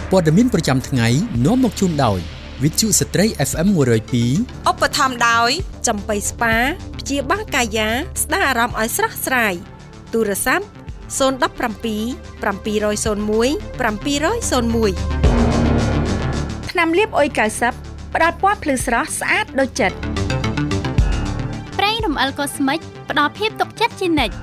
ព័ត៌មានប្រចាំថ្ងៃនាំមកជូនដោយវិទ្យុស្ត្រី FM 102 ឧបត្ថម្ភដោយចំបៃស្ប៉ាព្យាបាលកាយាស្ដារអារម្មណ៍ឲ្យស្រស់ស្រាយទូរស័ព្ទ017 701 701ថ្នាំលាបអុយ90ផ្ដល់ពណ៌ភ្លឺស្រស់ស្អាតដូចចិត្តប្រេងរំអិលកូស្មិចផ្ដល់ភាពទុកចិត្តជានិច្ច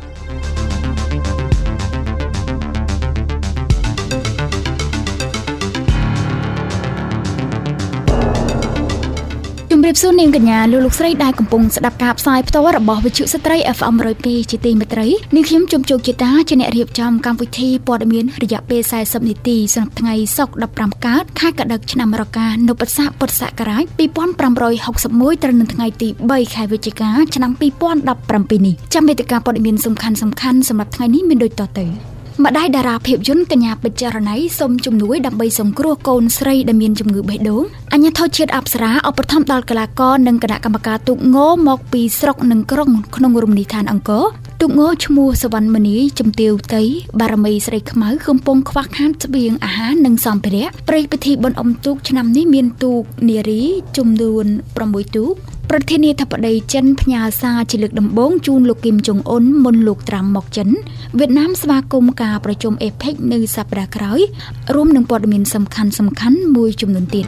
ជំរាបសួរនាងកញ្ញាលោកស្រីដែលកំពុងស្ដាប់ការផ្សាយផ្ទាល់របស់វិទ្យុស្ត្រី FM 102ជាទីមេត្រីនាងខ្ញុំជុំជោគជាតាជាអ្នករៀបចំកម្មវិធីព័ត៌មានរយៈពេល40នាទីសម្រាប់ថ្ងៃសុក្រ15កើតខែកដិកឆ្នាំរកានុបស័កពុទ្ធសករាជ2561ត្រូវនៅថ្ងៃទី3ខែវិច្ឆិកាឆ្នាំ2017នេះចាំមេតិការព័ត៌មានសំខាន់សម្រាប់ថ្ងៃនេះមានដូចតទៅម្ដាយតារាភាពយន្តកញ្ញាពេជ្រចរណៃសូមជំនួយដើម្បីសង្គ្រោះកូនស្រីដែលមានជំងឺបេះដូងអាជ្ញាធរជាតិអប្សរាឧបត្ថម្ភដល់កីឡាករនិងគណៈកម្មការទូកងមកពីស្រុកនិងក្រុងក្នុងរមណីយដ្ឋានអង្គរទូកងឈ្មោះសវណ្ណមនីជំទាវតីបារមីស្រីខ្មៅកំពុងខ្វះខាតស្បៀងអាហារនិងសម្ភារៈព្រៃពិធីបុណ្យអុំទូកឆ្នាំនេះមានទូកនារីចំនួន6ទូកប្រធានាធិបតីចិនផ្ញើសារជាលើកដំបូងជូនលោកគីមចុងអ៊ុនមុនលោកត្រាំមកចិនវៀតណាមស្វាគមន៍ការប្រជុំអេផិកនៅសប្តាហ៍ក្រោយរួមនឹងព័ត៌មានសំខាន់មួយចំនួនទៀត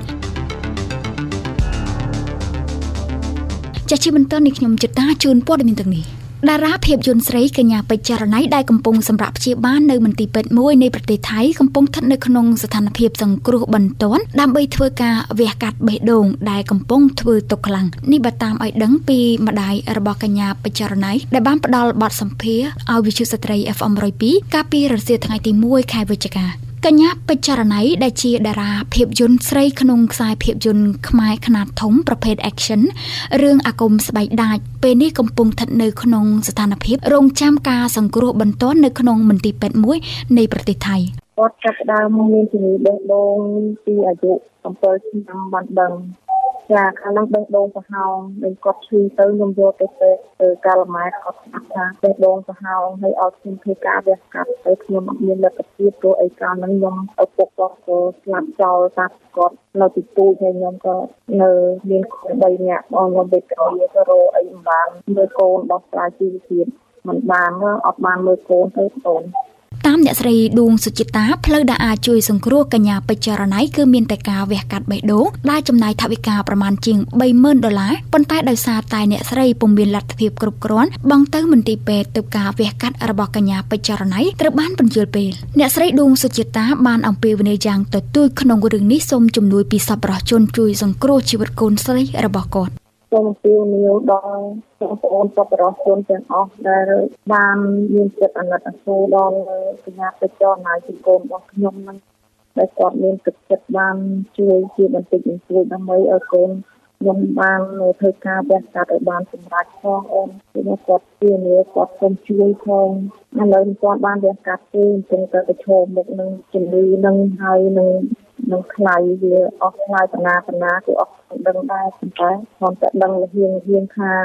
ជាបន្តនេះខ្ញុំជិតតាជូនព័ត៌មានទាំងនេះតារាភាពយន្តស្រីកញ្ញាពេជ្រចរណៃដែលកំពុងសម្រាប់ព្យាបាលនៅមន្ទីរពេទ្យមួយនៃប្រទេសថៃកំពុងស្ថិតនៅក្នុងស្ថានភាពសង្គ្រោះបន្ទាន់ដើម្បីធ្វើការវះកាត់បេះដូងដែលកំពុងធ្វើទុក្ខខ្លាំងនេះបើតាមឲ្យដឹងពីម្ដាយរបស់កញ្ញាពេជ្រចរណៃដែលបានផ្ដល់បទសម្ភាសន៍ឲ្យវិទ្យុស្ត្រី FM 102កាលពីរសៀលថ្ងៃទី1ខែវិច្ឆិកាកញ្ញាពេជ្រចរណៃដែលជាតារាភាពយន្តស្រីក្នុងខ្សែភាពយន្តខ្មែរខ្នាតធំប្រភេទ Action រឿងអាគមស្បែកដាចពេលនេះកំពុងស្ថិតនៅក្នុងស្ថានភាពរងចាំការសង្គ្រោះបន្ទាន់នៅក្នុងមន្ទីរពេទ្យមួយនៃប្រទេសថៃគាត់ចាប់ផ្ដើមមានជំងឺបេះដូងពីអាយុ7ឆ្នាំបានដឹងចាខាងនោះបេះដូងប្រហោងដែលគាត់ឈឺទៅខ្ញុំយកទៅពេទ្យទៅកាលម៉ែគាត់ស្ដាប់ថាបេះដូងប្រហោងហើយឲ្យខ្ញុំធ្វើការវះកាត់ទៅខ្ញុំអត់មានលទ្ធភាពព្រោះអីកាលហ្នឹងខ្ញុំឪពុកគាត់ក៏ស្លាប់ចោលតាគាត់នៅទីទូចហើយខ្ញុំក៏នៅមានកូន3នាក់បងខ្ញុំទៅក្រោយទៅរកអីមិនបានមើលកូនដោះស្រាយជីវភាពមិនបានអត់បានមើលកូនទៅបងតាមអ្នកស្រីដួងសុចិតាផ្លូវដែលអាចជួយសង្គ្រោះកញ្ញាពេជ្រចរណៃគឺមានតែការវះកាត់បេះដូងដែលចំណាយថវិកាប្រមាណជាង$30,000ប៉ុន្តែដោយសារតែអ្នកស្រីពុំមានលទ្ធភាពគ្រប់គ្រាន់បង់ទៅមន្ទីរពេទ្យទៅការវះកាត់របស់កញ្ញាពេជ្រចរណៃត្រូវបានបញ្ជូលពេលអ្នកស្រីដួងសុចិតាបានអំពាវនាវយ៉ាងទទូចក្នុងរឿងនេះសូមជំនួយពីសប្បុរសជនជួយសង្គ្រោះជីវិតកូនស្រីរបស់គាត់សូមពរនាវដល់បងប្អូនសប្បុរសជនទាំងអស់ដែលបានមានចិត្តអាណិតអាសូរដល់កញ្ញាពេជ្រចរណៃជាកូនរបស់ខ្ញុំនឹងដែលគាត់មានទឹកចិត្តបានជួយជាបន្តិចបន្តួចដើម្បីឲ្យកូនខ្ញុំបានធ្វើការវះកាត់ឲ្យបានសម្រេចផងអូនខ្ញុំគាត់ពរនាវគាត់សូមជួយផងឥឡូវគាត់បានវះកាត់ទេអញ្ចឹងទៅប្រឈមមុខនឹងជំងឺនឹងហើយនឹងខ្លាយវាអស់ខ្លាយបណ្ណាគឺអស់ដឹងដែរប៉ុន្តែខ្ញុំតែដឹងលៀងថា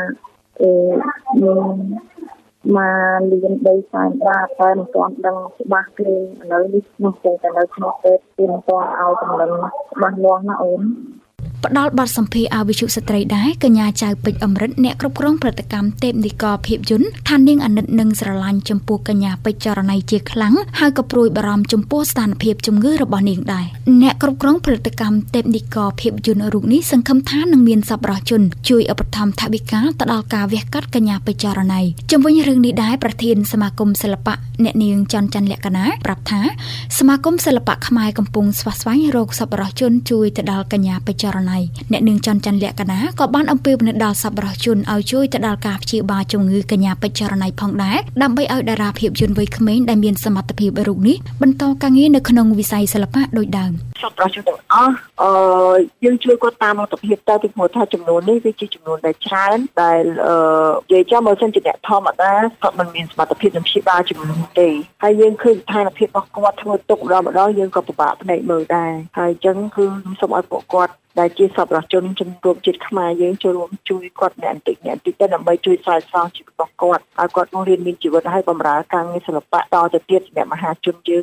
មកលៀនដីសែនដាតែមិនទាន់ដឹងច្បាស់ទេឥឡូវនេះខ្ញុំគង់តែនៅក្នុងពេទ្យទីមិនទាន់ឲ្យដំណឹងច្បាស់លាស់ណាអូនផ្ដល់បទសម្ភាសន៍ឲ្យវិទ្យុស្ត្រីដែរកញ្ញាចៅពេជ្រអមរិតអ្នកគ្រប់គ្រងផលិតកម្មទេពនិករភាពយន្តថានាងអាណិតនិងស្រឡាញ់ចំពោះកញ្ញាពេជ្រចរណៃជាខ្លាំងហើយក៏ព្រួយបារម្ភចំពោះស្ថានភាពជំងឺរបស់នាងដែរអ្នកគ្រប់គ្រងផលិតកម្មទេពនិករភាពយន្តរូបនេះសង្ឃឹមថានឹងមានសប្បុរសជនជួយឧបត្ថម្ភថវិកាទៅដល់ការវះកាត់កញ្ញាពេជ្រចរណៃជំវិញរឿងនេះដែរប្រធានសមាគមសិល្បៈអ្នកនាងច័ន្ទច័ន្ទលក្ខណាប្រាប់ថាសមាគមសិល្បៈខ្មែរកំពុងស្វះស្វែងរកសប្បុរសជនជួយទៅដល់កញ្ញាពេជ្រចរណៃអ្នកនាងច័ន្ទច័ន្ទលក្ខណាក៏បានអំពាវនាវដល់សប្បុរសជនឲ្យជួយទៅដល់ការព្យាបាលជំងឺកញ្ញាពេជ្រចរណៃផងដែរដើម្បីឲ្យតារាភាពយន្តវ័យក្មេងដែលមានសមត្ថភាពរូបនេះបន្តការងារនៅក្នុងវិស័យសិល្បៈដូចដើមសប្បុរសជនទាំងអស់យើងជួយគាត់តាមលទ្ធភាពទៅពីព្រោះថាចំនួននេះវាជាចំនួនដែលច្រើនដែលនិយាយចាំបើសិនជាអ្នកធម្មតាគាត់មិនមានសមត្ថភាពនឹងព្យាបាលជំងឺទេហើយយើងឃើញស្ថានភាពរបស់គាត់ធ្វើទុកម្ដងយើងក៏ពិបាកភ្នែកមើលដែរហើយអញ្ចឹងគឺសូមឲ្យពួកគាត់ដែលជាសប្បុរសជនជំនួបជាតិខ្មែរយើងចូលរួមជួយគាត់អ្នកបន្តិចទៅដើម្បីជួយស្រោចស្រង់ជីវិតរបស់គាត់ឲ្យគាត់រៀនមានជីវិតហើយបម្រើការងារសិល្បៈតទៅទៀតសម្រាប់មហាជនយើងក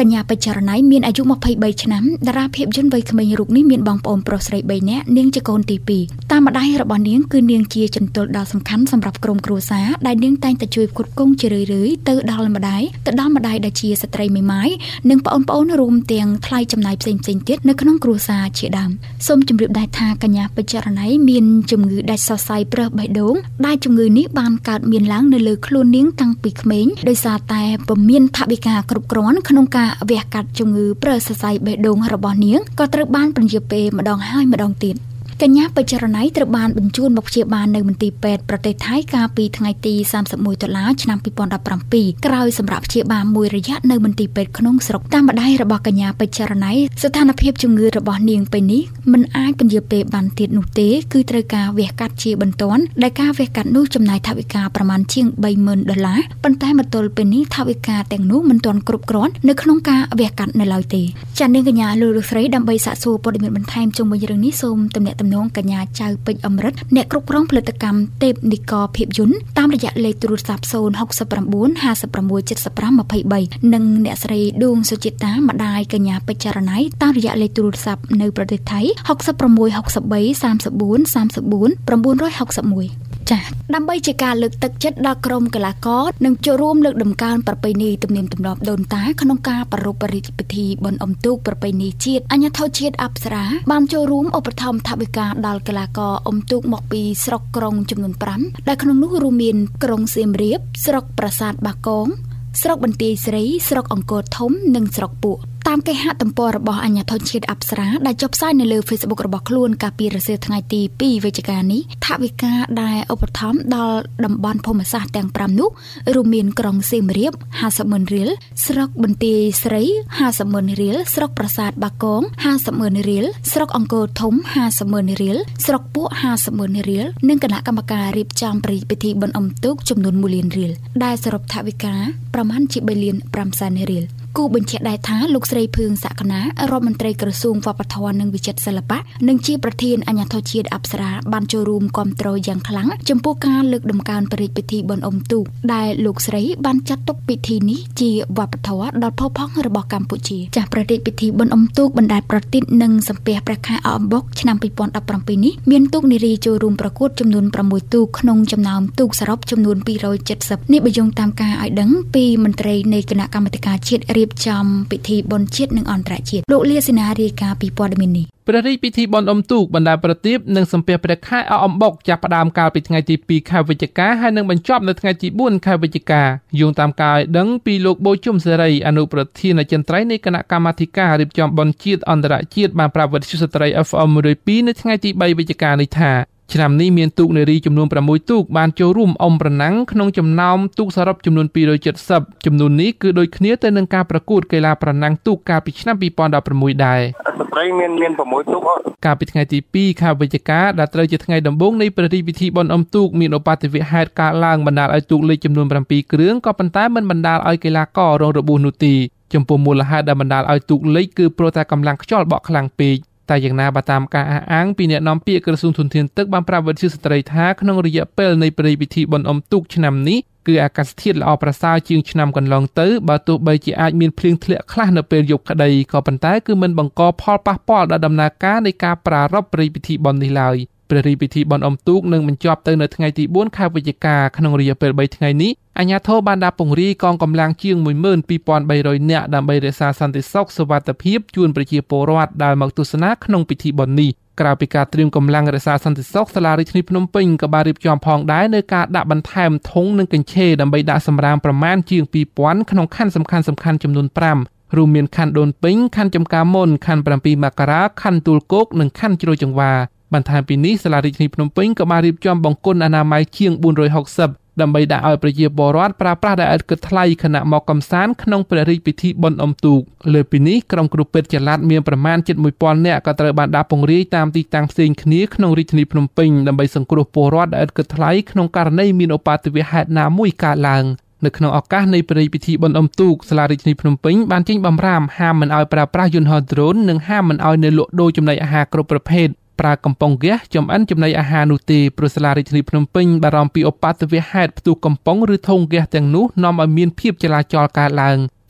កញ្ញាបច្ចរណៃមានអាយុ23ឆ្នាំតារាភាពយន្តវ័យក្មេងរូបនេះមានបងប្អូនប្រុសស្រី3នាក់នាងជាកូនទី2តាមម្ដាយរបស់នាងគឺនាងជាចន្ទុលដ៏សំខាន់សម្រាប់ក្រុមគ្រួសារដែលនាងតែងតែជួយផ្គត់ផ្គង់ជារឿយៗទៅដល់ម្ដាយដែលជាស្ត្រីមេម៉ាយនិងប្អូនៗរួមទាំងថ្លៃចំណាយផ្សេងៗទៀតនៅក្នុងគ្រួសារជាដើមសូមជម្រាបដែរថាកញ្ញាបច្ចរណៃមានជំងឺដាច់សរសៃប្រេះបេះដូងដែលជំងឺនេះបានកើតមានឡើងនៅលើខ្លួននាងតាំងពីក្មេងដោយសារតែពុំមានថវិកាគ្រប់គ្រាន់ក្នុងការវះកាត់ជំងឺប្រេះសរសៃបេះដូងរបស់នាងក៏ត្រូវបានពន្យាពេលម្ដងហើយម្ដងទៀតកញ្ញាបច្ចរណៃត្រូវបានបញ្ជូនមកព្យាបាលនៅមន្ទីរពេទ្យប្រទេសថៃកាលពីថ្ងៃទី31 តុលាឆ្នាំ2017ក្រោយសម្រាប់ព្យាបាលមួយរយៈនៅមន្ទីរពេទ្យក្នុងស្រុកតាមម្ដាយរបស់កញ្ញាបច្ចរណៃស្ថានភាពជំងឺរបស់នាងពេលនេះមិនអាចពន្យាពេលបានទៀតនោះទេគឺត្រូវការវះកាត់ជាបន្ទាន់ដែលការវះកាត់នោះចំណាយថវិកាប្រមាណជាង$30,000ប៉ុន្តែមកទល់ពេលនេះថវិកាទាំងនោះមិនទាន់គ្រប់គ្រាន់នៅក្នុងការវះកាត់នៅឡើយទេចា៎នាងកញ្ញាលោកស្រីដើម្បីសាកសួរព័ត៌មានបន្ថែមជុំវិញរឿងនេះសូមទំនាក់ទំនងកញ្ញាចៅពេជ្រអមរិតអ្នកគ្រប់គ្រងផលិតកម្មទេពនិករភាពយន្តតាមរយៈលេខទូរស័ព្ទ069 56 75 23និងអ្នកស្រីដួងសុជាតាម្ដាយកញ្ញាបច្ចរណៃតាមរយៈលេខទូរស័ព្ទនៅប្រទេសថៃ66 63 34 34 961ចា៎ដើម្បីជាការលើកទឹកចិត្តដល់ក្រុមកីឡាករនិងចូលរួមលើកតម្កើងប្រពៃណីទំនៀមទម្លាប់ដូនតាក្នុងការប្រារព្ធពិធីបុណ្យអុំទូកប្រពៃណីជាតិអាជ្ញាធរជាតិអប្សរាបានចូលរួមឧបត្ថម្ភថវិកាដល់កីឡាករអុំទូកមកពីស្រុកក្រុងចំនួន5ដែលក្នុងនោះរួមមានក្រុងសៀមរាបស្រុកប្រាសាទបាគងស្រុកបន្ទាយស្រីស្រុកអង្គរធំនិងស្រុកពួកតាមគេហទំព័ររបស់អាជ្ញាធរជាតិអប្សរាដែលចុះផ្សាយនៅលើ Facebook របស់ខ្លួនកាលពីរសៀលថ្ងៃទី2វិច្ឆិកានេះថវិកាដែលឧបត្ថម្ភដល់តំបន់ភូមិសាស្ត្រទាំង5នោះរួមមានក្រុងសៀមរាប 50,000 រៀលស្រុកបន្ទាយស្រី 50,000 រៀលស្រុកប្រាសាទបាគង 50,000 រៀលស្រុកអង្គរធំ 50,000 រៀលស្រុកពួក 50,000 រៀលនិងគណៈកម្មការរៀបចំពិធីបុណ្យអុំទូកចំនួន1 លានរៀលដែលសរុបថវិកាប្រមាណជា3លាន5សែនរៀលគូបញ្ជាក់ដែរថាលោកស្រីភឿងសក្កណារដ្ឋមន្ត្រីក្រសួងវប្បធម៌និងវិចិត្រសិល្បៈនិងជាប្រធានអាជ្ញាធរជាតិអប្សរាបានចូលរួមគាំទ្រយ៉ាងខ្លាំងចំពោះការលើកតម្កើងព្រះរាជពិធីបុណ្យអុំទូកដែលលោកស្រីបានចាត់ទុកពិធីនេះជាវប្បធម៌ដ៏ផូរផង់របស់កម្ពុជាចាស់ព្រះរាជពិធីបុណ្យអុំទូកបណ្ដែតប្រទីបនិងសំពះព្រះខែអកអំបុកឆ្នាំ2017នេះមានទូកនារីចូលរួមប្រកួតចំនួន6ទូកក្នុងចំណោមទូកសរុបចំនួន270នេះបញ្យងតាមការឲ្យដឹងពីមន្ត្រីនៃគណៈកម្មាធិការជាតិរៀបចំពិធីបុណ្យជាតិនិងអន្តរជាតិលោកលាសេនារាយការណ៍ពីព័ត៌មាននេះព្រះរាជពិធីបុណ្យអុំទូកបណ្ដែតប្រទីបនិងសំពះព្រះខែអកអំបុកចាប់ផ្ដើមកាលពីថ្ងៃទី2ខែវិច្ឆិកាហើយនឹងបញ្ចប់នៅថ្ងៃទី4ខែវិច្ឆិកាយោងតាមការឲ្យដឹងពីលោកបូជុំសេរីអនុប្រធានអចិន្ត្រៃយ៍នៃគណៈកម្មាធិការរៀបចំបុណ្យជាតិអន្តរជាតិបានប្រាប់វិទ្យុស្ត្រី FM 102នៅថ្ងៃទី3វិច្ឆិកានេះថាឆ្នាំនេះមានទូកនារីចំនួន6ទូកបានចូលរួមអុំប្រណាំងក្នុងចំណោមទូកសរុបចំនួន270ចំនួននេះគឺដូចគ្នាទៅនឹងការប្រកួតកីឡាប្រណាំងទូកកាលពីឆ្នាំ2016ដែរស្ត្រីមាន6ទូកកាលពីថ្ងៃទី2ខែវិច្ឆិកាដែលត្រូវជាថ្ងៃដំបូងនៃព្រះរាជពិធីបុណ្យអុំទូកមានឧបទ្ទវហេតុកើតឡើងបណ្ដាលឲ្យទូកលេខចំនួន7គ្រឿងក៏ប៉ុន្តែមិនបណ្ដាលឲ្យកីឡាកររងរបួសនោះទេចំពោះមូលហេតុដែលបណ្ដាលឲ្យទូកលេខគឺព្រោះតែកម្លាំងខ្យល់បក់ខ្លាំងពេកតែយ៉ាងណាបើតាមការអះអាងពីអ្នកនាំពាក្យក្រសួងធនធានទឹកបានប្រាប់វិទ្យុស្ត្រីថាក្នុងរយៈពេលនៃព្រះរាជពិធីបុណ្យអុំទូកឆ្នាំនេះគឺអាកាសធាតុល្អប្រសើរជាងឆ្នាំកន្លងទៅបើទោះបីជាអាចមានភ្លៀងធ្លាក់ខ្លះនៅពេលយប់ក្តីក៏ប៉ុន្តែគឺមិនបង្កផលប៉ះពាល់ដល់ដំណើរការនៃការប្រារព្ធព្រះរាជពិធីបុណ្យនេះឡើយព្រះរាជពិធីបុណ្យអុំទូកនឹងបញ្ចប់ទៅនៅថ្ងៃទី4ខែវិច្ឆិកាក្នុងរយៈពេល3ថ្ងៃនេះអាជ្ញាធរបានដាក់ពង្រាយកងកម្លាំងជាង 12,300 នាក់ដើម្បីរក្សាសន្តិសុខសុវត្ថិភាពជូនប្រជាពលរដ្ឋដែលមកទស្សនាក្នុងពិធីបុណ្យនេះក្រៅពីការត្រៀមកម្លាំងរក្សាសន្តិសុខសាលារាជធានីភ្នំពេញក៏បានរៀបចំផងដែរនៅការដាក់បន្ថែមធុងនិងកញ្ឆេរដើម្បីដាក់សម្រាមប្រមាណជាង 2,000 ក្នុងខណ្ឌសំខាន់ៗចំនួន5រួមមានខណ្ឌដូនពេញខណ្ឌចំការមុនខណ្ឌ7មករាខណ្ឌទួលគោកនិងខណ្ឌជ្រោយចង្វាបន្ថែមពីនេះសាលារាជធានីភ្នំពេញក៏បានរៀបចំបង្គន់អនាម័យជាង460ដើម្បីដាក់ឲ្យប្រជាពលរដ្ឋប្រើប្រាស់ដោយឥតគិតថ្លៃខណៈមកកម្សាន្តក្នុងព្រះរាជពិធីបុណ្យអុំទូកលើពីនេះក្រុមគ្រូពេទ្យចល័តមានប្រមាណ 1,000 នាក់ក៏ត្រូវបានដាក់ពង្រាយតាមទីតាំងផ្សេងគ្នាក្នុងរាជធានីភ្នំពេញដើម្បីសង្គ្រោះពលរដ្ឋដែលឥតគិតថ្លៃក្នុងករណីមានឧបាតុវហេតុណាមួយកើតឡើងនៅក្នុងឱកាសនៃព្រះរាជពិធីបុណ្យអុំទូកសាលារាជធានីភ្នំពេញបានចេញបំរាមហាមមិនឲ្យប្រើប្រាស់យន្តហោះដ្រូននិងហាមមិនឲ្យនៅលក់ដូរចំណីអាហារគ្រប់ប្រភេទប្រើកំប៉ុងហ្គាសចំអិនចំណីអាហារនោះទេព្រោះសាលារាជធានីភ្នំពេញបារម្ភពីឧបាតុវហេតុផ្ទុះកំប៉ុងឬធុងហ្គាសទាំងនោះនាំឲ្យមានភាពចលាចលកើតឡើង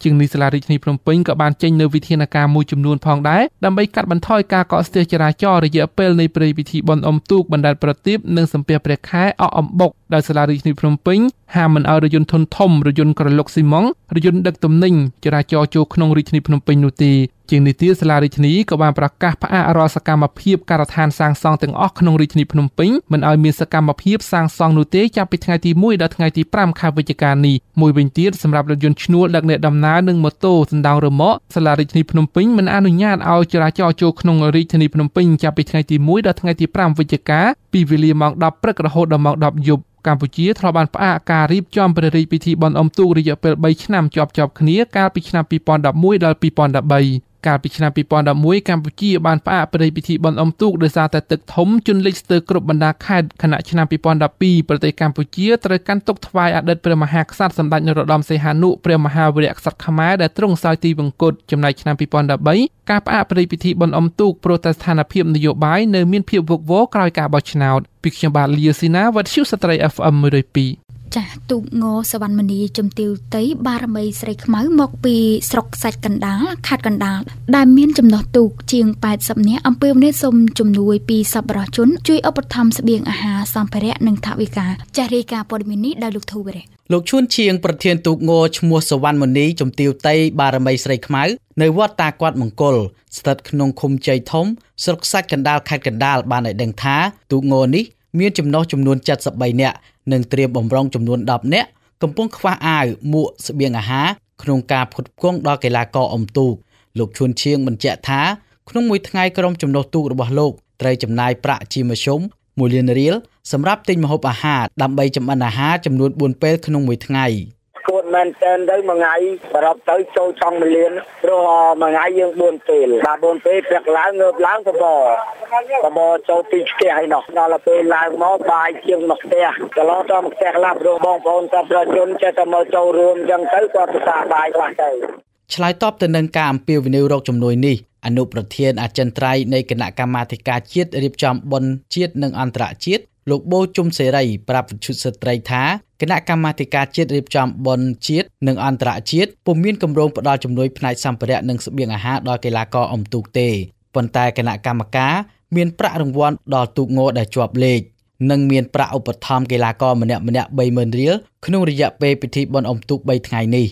ជាងនេះសាលារដ្ឋាភិបាលភ្នំពេញក៏បានចេញនូវវិធានការមួយចំនួនផងដែរដើម្បីកាត់បន្ថយការកកស្ទះចរាចរណ៍រយៈពេលនៃព្រឹត្តិពិធីបុណ្យអុំទូកបណ្ដែតប្រទីបនិងសំពះព្រះខែអកអំបុកដោយសាលារដ្ឋាភិបាលភ្នំពេញហាមមិនឲ្យរថយន្តធុនធំរថយន្តក្រឡុកស៊ីម៉ង់រថយន្តដឹកទំនិញចរាចរចូលក្នុងរាជធានីភ្នំពេញនោះទេជាងនេះទៀតសាលារដ្ឋាភិបាលក៏បានប្រកាសផ្អាករាល់សកម្មភាពការដ្ឋានសាងសង់ទាំងអស់ក្នុងរាជធានីភ្នំពេញមិនឲ្យមានសកម្មភាពសាងសង់នោះទេចាប់ពីថ្ងៃទី1ដល់ថ្ងៃទី5ខែវិច្ឆិកានេះមួយវិញទៀតសម្រាប់រថយន្តឈ្នួលដឹកអ្នកដំណើរនិងម៉ូតូដណ្ដើមរមាក់សាលារដ្ឋាភិបាលភ្នំពេញមិនអនុញ្ញាតឲ្យចរាចរចូលក្នុងរាជធានីភ្នំពេញចាប់ពីថ្ងៃទី1ដល់ថ្ងៃទី5វិច្ឆិកាពីវេលាម៉ោង 10 ព្រឹករហូតដល់ម៉ោង 10 យប់កម្ពុជាធ្លាប់បានផ្អាកការរៀបចំព្រះរាជពិធីបុណ្យអុំទូករយៈពេល3ឆ្នាំជាប់ៗគ្នាកាលពីឆ្នាំ2011ដល់2013កាលពីឆ្នាំ2011កម្ពុជាបានផ្អាកព្រះរាជពិធីបុណ្យអុំទូកដោយសារតែទឹកធំជន់លិចស្ទើរគ្រប់បណ្ដាខេត្តខណៈឆ្នាំ2012ប្រទេសកម្ពុជាត្រូវកាន់ទុក្ខថ្វាយអតីតព្រះមហាក្សត្រសម្ដេចនរោត្តមសីហនុព្រះមហាវីរក្សត្រខ្មែរដែលទ្រង់សោយទីវង្គតចំណែកឆ្នាំ2013ការផ្អាកព្រះរាជពិធីបុណ្យអុំទូកព្រោះតែស្ថានភាពនយោបាយនៅមានភាពវឹកវរក្រោយការបោះឆ្នោតពីខ្ញុំបាទលាស៊ីណាវត្តឈូស្ត្រី FM 102 ចាស់ទូកងសវណ្ណមនីជំទាវតីបារមីស្រីខ្មៅមកពីស្រុកសាច់កណ្ដាលខេត្តកណ្ដាលដែលមានចំណុះទូកជាង80នាក់អំពាវនាវសូមជំនួយពីសប្បុរសជនជួយឧបត្ថម្ភស្បៀងអាហារសម្ភារៈនិងថវិកាចាស់រាយការណ៍ព័ត៌មាននេះដោយលោកធូវរៈលោកឈួនជាងប្រធានទូកងឈ្មោះសវណ្ណមនីជំទាវតីបារមីស្រីខ្មៅនៅវត្តតាគាត់មង្គលស្ថិតក្នុងឃុំជ័យធំស្រុកសាច់កណ្ដាលខេត្តកណ្ដាលបានឲ្យដឹងថាទូកងនេះមានចំណុះចំនួន73នាក់និងត្រៀមបំរុងចំនួន10នាក់កំពុងខ្វះអាវមួកស្បៀងអាហារក្នុងការផ្គត់ផ្គង់ដល់កីឡាករអុំទូកលោកឈួនឈៀងបញ្ជាក់ថាក្នុងមួយថ្ងៃក្រុមចំណុះទូករបស់លោកត្រូវចំណាយប្រាក់ជាមធ្យម1លានរៀលសម្រាប់ទិញម្ហូបអាហារដើម្បីចម្អិនអាហារចំនួន4ពេលក្នុងមួយថ្ងៃគួរមែនតើទៅមួយថ្ងៃសរុបទៅចូលចង់1លានព្រោះមួយថ្ងៃយើង4ពេលបាទ4ពេលព្រឹកឡើងងើបឡើងបបចូលពីផ្ទះឯណោះដល់ពេលឡើងមកបាយជាងមកផ្ទះកន្លងទៅមកផ្ទះខ្លះព្រោះបងប្អូនសាប្រជនចេះតែមកចូលរួមអញ្ចឹងទៅគាត់ប្រសាបាយខ្លះទៅឆ្លើយតបទៅនឹងការអំពាវនាវរកជំនួយនេះអនុប្រធានអចិន្ត្រៃយ៍នៃគណៈកម្មាធិការជាតិរៀបចំបុណ្យជាតិនិងអន្តរជាតិលោកបូជុំសេរីប្រាប់វិទ្យុស្ត្រីថាគណៈកម្មាធិការជាតិរៀបចំបុណ្យជាតិនិងអន្តរជាតិពុំមានគម្រោងផ្តល់ជំនួយផ្នែកសម្ភារៈនិងស្បៀងអាហារដល់កីឡាករអុំទូកទេប៉ុន្តែគណៈកម្មការមានប្រាក់រង្វាន់ដល់ទូកងដែលជាប់លេខនិងមានប្រាក់ឧបត្ថម្ភកីឡាករម្នាក់ៗ 30000 រៀលក្នុងរយៈពេលពិធីបុណ្យអុំទូក3ថ្ងៃនេះ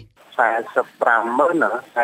450000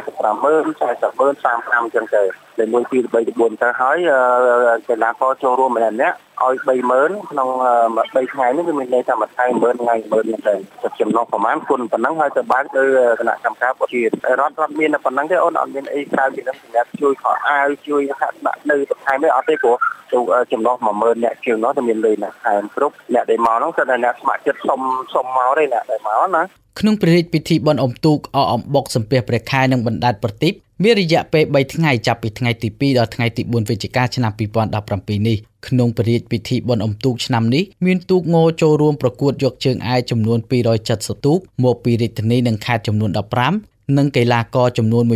400000 35ចឹងទៅលេខ1 2 3 4ទៅហើយកីឡាករចូលរួមម្នាក់ៗឲ្យ 30000 ក្នុង3ថ្ងៃនេះវាមានន័យថាមួយថ្ងៃ 10000 ថ្ងៃ 10000 ហ្នឹងទៅចំណុះប្រហែលគុណប៉ុណ្ណឹងហើយទៅបើកទៅគណៈកម្មការបុជាតិរដ្ឋមានប៉ុណ្ណឹងទេអូនអត់មានអីក្រៅពីនឹងសម្រាប់ជួយខោអាវជួយហាក់ដាក់នៅថ្ងៃនេះអត់ទេព្រោះចំណុះ 10000 អ្នកជាងនោះតែមានលុយណាស់ថែមគ្រប់អ្នកដែលមកហ្នឹងគឺតែអ្នកស្ម័គ្រចិត្តសុំមកទេអ្នកដែលមកណាក្នុងព្រះរាជពិធីបុណ្យអុំទូកអកអំបុកសំពះព្រះខែនិងបណ្ដែតប្រទីបមានរយៈពេល3ថ្ងៃចាប់ពីថ្ងៃទី2ដល់ថ្ងៃទី4វិច្ឆិកាឆ្នាំ2017នេះក្នុងព្រះរាជពិធីបុណ្យអុំទូកឆ្នាំនេះមានទូកងចូលរួមប្រកួតយកជើងឯកចំនួន270ទូកមកពីរាជធានីនិងខេត្តចំនួន15និងកីឡាករចំនួន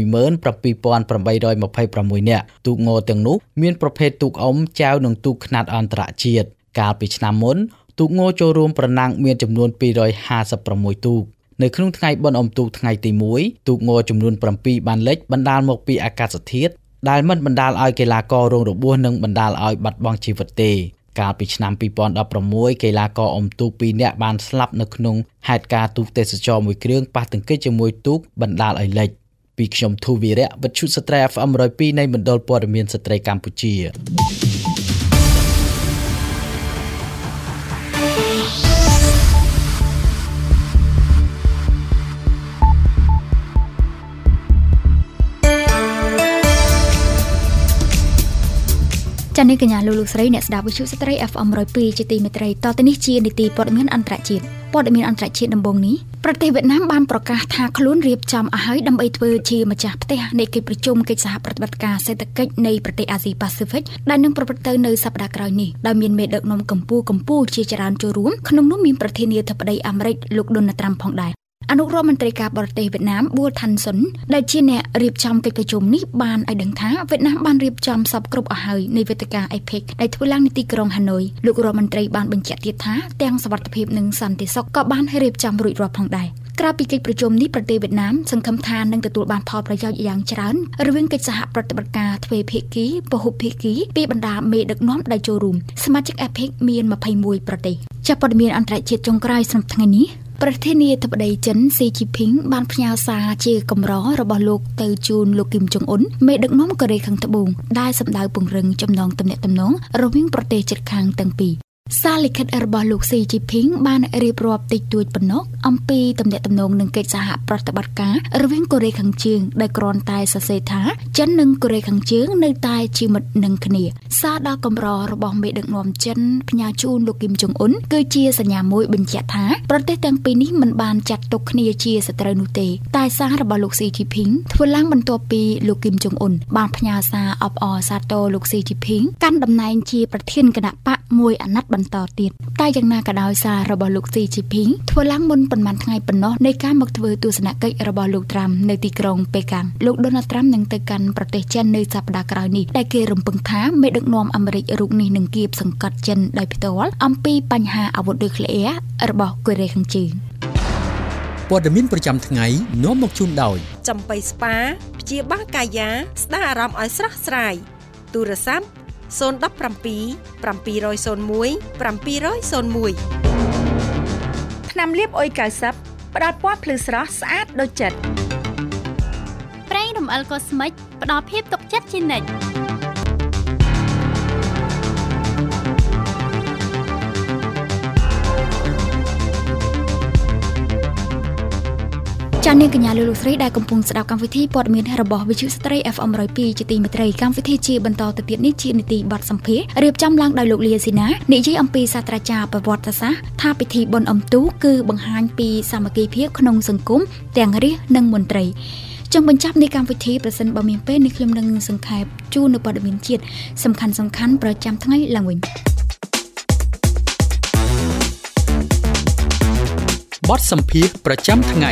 17826 នាក់ទូកងទាំងនោះមានប្រភេទទូកអុំចែវនិងទូកខ្នាតអន្តរជាតិកាលពីឆ្នាំមុនទូកងចូលរួមប្រណាំងមានចំនួន256ទូកនៅក្នុងថ្ងៃបុណ្យអុំទូកថ្ងៃទី1ទូកងចំនួន7បានលិចបណ្ដាលមកពីអាកាសធាតុដែលមិនបណ្ដាលឲ្យកីឡាកររងរបួសនិងបណ្ដាលឲ្យបាត់បង់ជីវិតទេកាលពីឆ្នាំ2016កីឡាករអុំទូក2នាក់បានស្លាប់នៅក្នុងហេតុការណ៍ទូកទេសចរមួយគ្រឿងប៉ះទង្គិចជាមួយទូកបណ្ដាលឲ្យលិចពីខ្ញុំធូវីរៈវិទ្យុស្ត្រី FM 102នៃមណ្ឌលព័ត៌មានស្ត្រីកម្ពុជាចា៎នេះកញ្ញាលោកស្រីអ្នកស្ដាប់វិទ្យុស្ត្រី FM 102ជាទីមេត្រីតទៅនេះជានីតិព័ត៌មានអន្តរជាតិដំបូងនេះប្រទេសវៀតណាមបានប្រកាសថាខ្លួនរៀបចំឲ្យហើយដើម្បីធ្វើជាម្ចាស់ផ្ទះនៃកិច្ចប្រជុំកិច្ចសហប្រតិបត្តិការសេដ្ឋកិច្ចនៃប្រទេសអាស៊ីប៉ាស៊ីហ្វិកដែលនឹងប្រព្រឹត្តទៅនៅសប្តាហ៍ក្រោយនេះដោយមានមេដឹកនាំកម្ពុជាជាច្រើនចូលរួមក្នុងនោះមានប្រធានាធិបតីអាមេរិកលោកដូណាល់ត្រាំផងដែរអនុរដ្ឋមន្ត្រីការបរទេសវៀតណាមប៊ូថាន់សុនដែលជាអ្នករៀបចំកិច្ចប្រជុំនេះបានឲ្យដឹងថាវៀតណាមបានរៀបចំសពគ្រប់អស់ហើយនៃវេទិកា APEC ដែលធ្វើឡើងនៅទីក្រុងហាណូយលោករដ្ឋមន្ត្រីបានបញ្ជាក់ទៀតថាទាំងសុវត្ថិភាពនិងសន្តិសុខក៏បានរៀបចំរួចរាល់ផងដែរក្រៅពីកិច្ចប្រជុំនេះប្រទេសវៀតណាមសង្ឃឹមថានឹងទទួលបានផលប្រយោជន៍យ៉ាងច្រើនរវាងកិច្ចសហប្រតិបត្តិការទ្វេភាគីពហុភាគីពីបណ្ដាមេដឹកនាំដែលចូលរួមសមាជិក APEC មាន21ប្រទេសចាប់ព័ត៌មានអន្តរជាតិចុងក្រោយសម្រាប់ថ្ងៃនេះប្រធានាធិបតីចិនស៊ីជីភីងបានផ្ញើសារជាកម្ររបស់លោកទៅជូនលោកគីមចុងអ៊ុនមេដឹកនាំកូរ៉េខាងត្បូងដែលសម្ដៅពង្រឹងចំណងទំនាក់ទំនងរវាងប្រទេសជិតខាងទាំងពីរសារលិខិតរបស់លោកស៊ីជីភីងបានរៀបរាប់តិចតួចប៉ុណ្ណោះអំពីទំនាក់ទំនងនឹងកិច្ចសហប្រតិបត្តិការរវាងកូរ៉េខាងជើងដែលគ្រាន់តែសរសេរថាចិននិងកូរ៉េខាងជើងនៅតែជាមិត្តនឹងគ្នាសារដល់កម្ររបស់មេដឹកនាំចិនផ្ញើជូនលោកគីមចុងអ៊ុនគឺជាសញ្ញាមួយបញ្ជាក់ថាប្រទេសទាំងពីរនេះមិនបានចាត់ទុកគ្នាជាសត្រូវនោះទេតែសាររបស់លោកស៊ីជីភីងធ្វើឡើងបន្ទាប់ពីលោកគីមចុងអ៊ុនបានផ្ញើសារអបអរសាទរលោកស៊ីជីភីងកាន់តំណែងជាប្រធានគណៈបកមួយអាណត្តិបន្តទៀតតែយ៉ាងណាក៏ដោយសាររបស់លោកស៊ីជីភីងធ្វើឡើងមុនប៉ុន្មានថ្ងៃប៉ុណ្ណោះនៃការមកធ្វើទស្សនកិច្ចរបស់លោកត្រាំនៅទីក្រុងប៉េកាំងលោកដូណាល់ត្រាំនឹងទៅកាន់ប្រទេសចិននៅសប្តាហ៍ក្រោយនេះដែលគេរំពឹងថាមេដឹកនាំអាមេរិករូបនេះនឹងគៀបសង្កត់ចិនដោយផ្ទាល់អំពីបញ្ហាអាវុធនុយក្លេអ៊ែររបស់កូរ៉េខាងជើងព័ត៌មានប្រចាំថ្ងៃនាំមកជូនដោយចំបៃស្ប៉ាព្យាបាលកាយាស្ដារអារម្មណ៍ឲ្យស្រស់ស្រាយទូរស័ព្ទ017 701 701ថ្នាំលាបអុយ90ផ្ដល់ពណ៌ភ្លឺស្រស់ស្អាតដូចចិត្តប្រេងរំអិលកូស្មិចផ្ដល់ភាពទុកចិត្តជានិច្ចចា៎នាងកញ្ញាលោកស្រីដែលកំពុងស្ដាប់កម្មវិធីព័ត៌មានរបស់វិទ្យុស្ត្រី FM 102ជាទីមេត្រីកម្មវិធីជាបន្តទៅទៀតនេះជានីតិបទសម្ភាសរៀបចំឡើងដោយលោកលាស៊ីណានិយាយអំពីសាស្ត្រាចារ្យប្រវត្តិសាស្ត្រថាពិធីបុណ្យអុំទូកគឺបង្ហាញពីសាមគ្គីភាពក្នុងសង្គមទាំងរាស្ត្រនិងមន្ត្រីចុងបញ្ចប់នៃកម្មវិធីប្រសិនបើមានពេលនេះខ្ញុំនឹងសង្ខេបជូននៅព័ត៌មានជាតិសំខាន់ប្រចាំថ្ងៃឡើងវិញបទសម្ភាសប្រចាំថ្ងៃ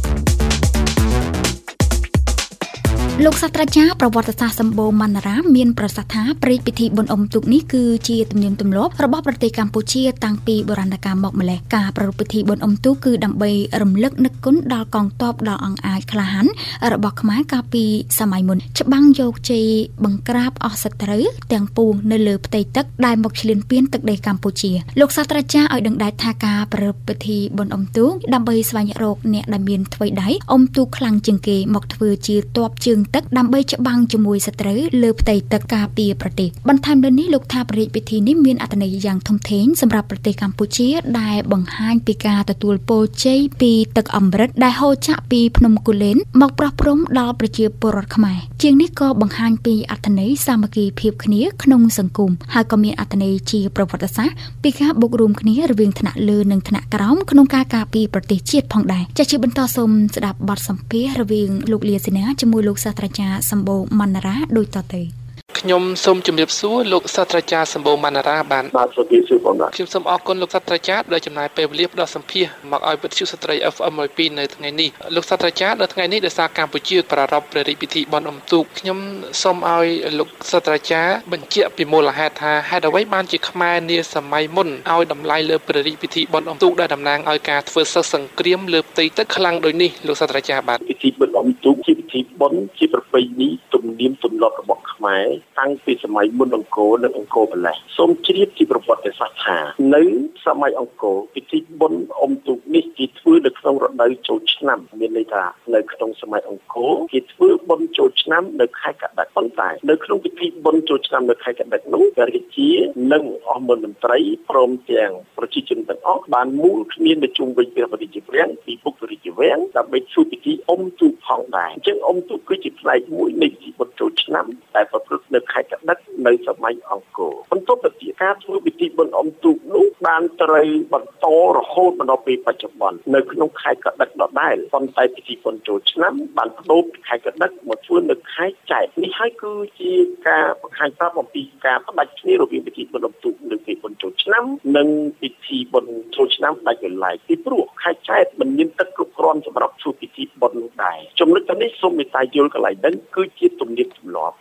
លោកសាស្ត្រាចារ្យប្រវត្តិសាស្ត្រសម្បូរមណ្ឌរាមានប្រសាសន៍ថាព្រឹត្តិពិធីបុណ្យអុំទូកនេះគឺជាទំនៀមទម្លាប់របស់ប្រទេសកម្ពុជាតាំងពីបុរាណកាលមកម្ល៉េះការប្រារព្ធពិធីបុណ្យអុំទូកគឺដើម្បីរំលឹកនឹកគុណដល់កងទ័ពដ៏អង្អាចក្លាហានរបស់ខ្មែរកាលពីសម័យមុនច្បាំងយកជ័យបង្ក្រាបអស់សត្រូវទាំងពួងនៅលើផ្ទៃទឹកដែលមកឈ្លានពានទឹកដីកម្ពុជាលោកសាស្ត្រាចារ្យឲ្យដឹងដែរថាការប្រារព្ធពិធីបុណ្យអុំទូកដើម្បីស្វែងរកអ្នកដែលមានថ្វីដៃអុំទូកខ្លាំងជាងគេមកធ្វើជាទ័ពជើងទឹកដើម្បីច្បាំងជាមួយសត្រូវលើផ្ទៃទឹកការពារប្រទេសបន្ថែមលើនេះលោកថាប្រតិពិធីនេះមានអត្ថន័យយ៉ាងធំធេងសម្រាប់ប្រទេសកម្ពុជាដែលបង្ហាញពីការទទួលពរជ័យពីទឹកអម្រឹតដែលហូរចាក់ពីភ្នំគូលែនមកប្រោះព្រំដល់ប្រជាពលរដ្ឋខ្មែរជាងនេះក៏បង្ហាញពីអត្ថន័យសាមគ្គីភាពគ្នាក្នុងសង្គមហើយក៏មានអត្ថន័យជាប្រវត្តិសាស្ត្រពីការបូករួមគ្នារវាងថ្នាក់លើនិងថ្នាក់ក្រោមក្នុងការការពារប្រទេសជាតិផងដែរចា៎ជាបន្តសូមស្ដាប់បទសម្ភាសន៍រវាងលោកលាស៊ីណាជាមួយលោកសាស្ត្រាចារ្យសម្បូរមណ្ឌរាដូចតទៅខ្ញុំសូមជម្រាបសួរលោកសាស្ត្រាចារ្យសម្បូរមណ្ឌរាបានសូមជម្រាបសួរបងខ្ញុំសូមអរគុណលោកសាស្ត្រាចារ្យដែលចំណាយពេលវេលាផ្ដល់សម្ភាសន៍មកឲ្យវិទ្យុស្ត្រី FM 102នៅថ្ងៃនេះលោកសាស្ត្រាចារ្យនៅថ្ងៃនេះដោយសារកម្ពុជាប្រារព្ធព្រះរាជពិធីបុណ្យអុំទូកខ្ញុំសូមឲ្យលោកសាស្ត្រាចារ្យបញ្ជាក់ពីមូលហេតុថាហេតុអ្វីបានជាខ្មែរនាសម័យមុនឲ្យតម្លៃលើព្រះរាជពិធីបុណ្យអុំទូកដែលតំណាងឲ្យការធ្វើសិស្សសង្គ្រាមលើផ្ទៃទឹកខ្លាំងដូចនេះលោកសាស្ត្រាចារ្យបានពិធីបុណ្យអុំទូកជាពិធីបុណ្យជាប្រពៃណីទំនៀមទម្លាប់របស់ខ្មែរតាំងពីសម័យមុនអង្គរនិងអង្គរម្លេះសូមជ្រាបពីប្រវត្តិសាស្ត្រថានៅសម័យអង្គរពិធីបុណ្យអុំទូកនេះគេធ្វើនៅក្នុងរដូវចូលឆ្នាំមានន័យថានៅក្នុងសម័យអង្គរគេធ្វើបុណ្យចូលឆ្នាំនៅខែកត្តិកប៉ុន្តែនៅក្នុងពិធីបុណ្យចូលឆ្នាំនៅខែកត្តិកនោះរាជានិងអស់មន្ត្រីព្រមទាំងប្រជាជនទាំងអស់បានមូលគ្នានៅជុំវិញព្រះរាជវាំងពីពុករាជវាំងដើម្បីធ្វើពិធីអុំទូកផងដែរអញ្ចឹងអុំទូកគឺជាផ្នែកមួយនៃពិធីបុណ្យចូលឆ្នាំដែលប្រព្រឹត្តនៅខែកត្តិកនៅសម័យអង្គរបន្ទាប់ពីការធ្វើពិធីបុណ្យអុំទូកនោះបានត្រូវបន្តរហូតមកដល់ពេលបច្ចុប្បន្ននៅក្នុងខែកត្តិកដដែលប៉ុន្តែពិធីបុណ្យចូលឆ្នាំបានបដូរពីខែកត្តិកមកធ្វើនៅខែចែកនេះហើយគឺជាការបង្ហាញប្រាប់អំពីការផ្ដាច់គ្នារវាងពិធីបុណ្យអុំទូកនិងពិធីបុណ្យចូលឆ្នាំនិងពិធីបុណ្យចូលឆ្នាំដាច់ដោយឡែកពីព្រោះខែចែកមិនមានទឹកគ្រប់គ្រាន់សម្រាប់ធ្វើពិធីបុណ្យនោះដែរចំណុចនេះសូមមេត្តាយល់កន្លែងហ្នឹងគឺជាទំនៀមទម្លាប់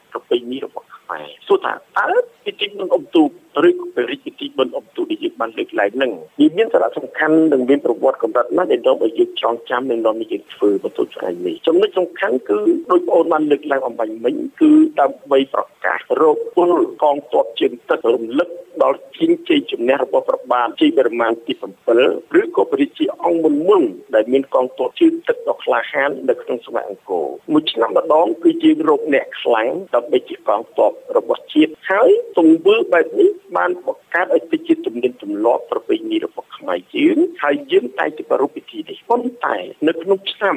ប្រពៃណីរបស់ខ្មែរសួរថាតើពិធីបុណ្យអុំទូកឬក៏ពិធីបុណ្យអុំទូកដែលយើងបានលើកឡើងហ្នឹងវាមានសារៈសំខាន់និងមានប្រវត្តិកម្រិតណាស់ដែលនាំឲ្យយើងចងចាំនិងនាំឲ្យយើងធ្វើបន្ទោថ្ងៃនេះចំណុចសំខាន់គឺដោយបងអូនបានលើកឡើងអំបញ្ញមិញគឺដើម្បីប្រកាសរកពលកងទ័ពជើងទឹករំលឹកដល់ជ័យជំនះរបស់ព្រះបាទជ័យវរ្ម័នទី7ឬក៏ព្រះរាជាអង្គមុនដែលមានកងទ័ពជើងទឹកដ៏ក្លាហាននៅក្នុងសម័យអង្គរមួយឆ្នាំម្ដងគឺយើងរកអ្នកខ្លាំងដើម្បីជាកងទ័ពរបស់ជាតិហើយទង្វើបែបនេះបានបង្កើតឲ្យទៅជាទំនៀមទម្លាប់ប្រពៃណីរបស់ខ្មែរយើងហើយយើងតែងតែប្រារព្ធពិធីនេះប៉ុន្តែនៅក្នុងឆ្នាំ